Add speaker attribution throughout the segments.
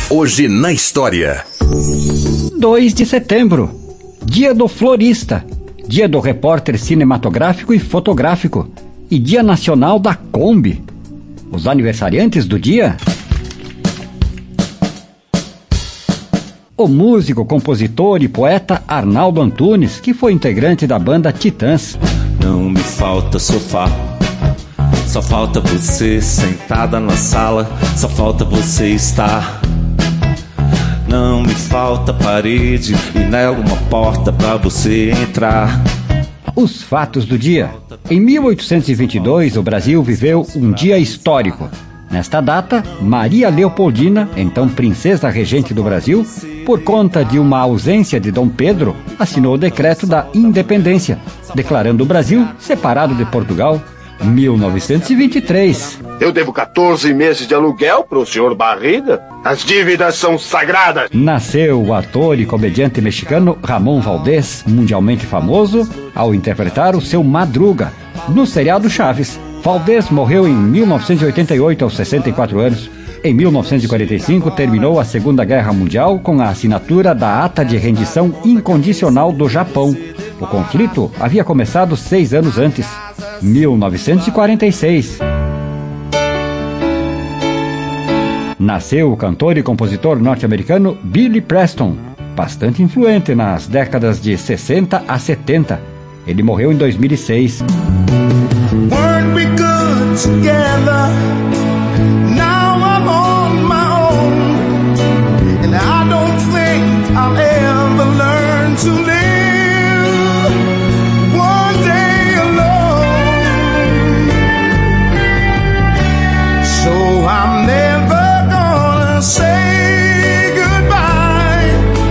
Speaker 1: Hoje na história.
Speaker 2: 2 de setembro, Dia do Florista, Dia do Repórter Cinematográfico e Fotográfico e Dia Nacional da Kombi. Os aniversariantes do dia: o músico, compositor e poeta Arnaldo Antunes, que foi integrante da banda Titãs.
Speaker 3: Não me falta sofá, só falta você sentada na sala, só falta você estar. Não me falta parede e nela uma porta pra você entrar.
Speaker 2: Os fatos do dia. Em 1822, o Brasil viveu um dia histórico. Nesta data, Maria Leopoldina, então princesa regente do Brasil, por conta de uma ausência de Dom Pedro, assinou o decreto da independência, declarando o Brasil separado de Portugal. 1923.
Speaker 4: Eu devo 14 meses de aluguel para o senhor Barriga. As dívidas são sagradas.
Speaker 2: Nasceu o ator e comediante mexicano Ramón Valdés, mundialmente famoso, ao interpretar o seu Madruga no seriado Chaves. Valdés morreu em 1988, aos 64 anos. Em 1945, terminou a Segunda Guerra Mundial com a assinatura da Ata de Rendição Incondicional do Japão. O conflito havia começado 6 anos antes. 1946. Nasceu o cantor e compositor norte-americano Billy Preston, bastante influente nas décadas de 60 a 70. Ele morreu em 2006.
Speaker 5: Weren't we good together? Now I'm on my own, and I don't think I'll ever learn to live one day alone. So I'm never gonna say goodbye.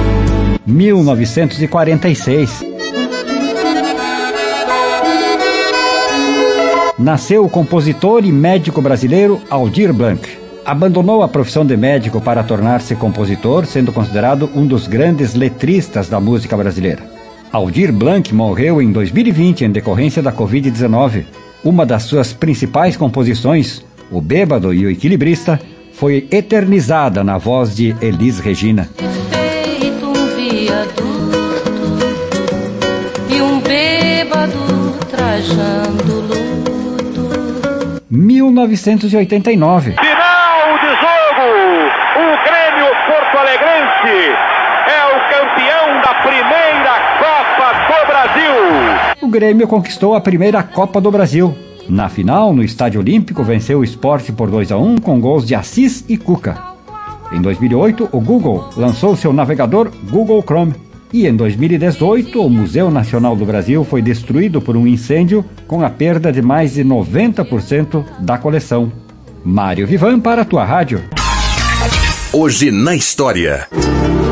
Speaker 2: 1946. Nasceu o compositor e médico brasileiro Aldir Blanc. Abandonou a profissão de médico para tornar-se compositor, sendo considerado um dos grandes letristas da música brasileira. Aldir Blanc morreu em 2020 em decorrência da Covid-19. Uma das suas principais composições, O Bêbado e o Equilibrista, foi eternizada na voz de Elis Regina.
Speaker 6: Feito um viaduto e um bêbado trajando luto.
Speaker 2: 1989.
Speaker 7: Final de jogo! O Grêmio Porto-Alegrense é o campeão da primeira Copa do Brasil.
Speaker 2: O Grêmio conquistou a primeira Copa do Brasil. Na final, no Estádio Olímpico, venceu o Sport por 2-1 com gols de Assis e Cuca. Em 2008, o Google lançou seu navegador Google Chrome. E em 2018, o Museu Nacional do Brasil foi destruído por um incêndio com a perda de mais de 90% da coleção. Mário Vivan para a tua rádio.
Speaker 1: Hoje na história.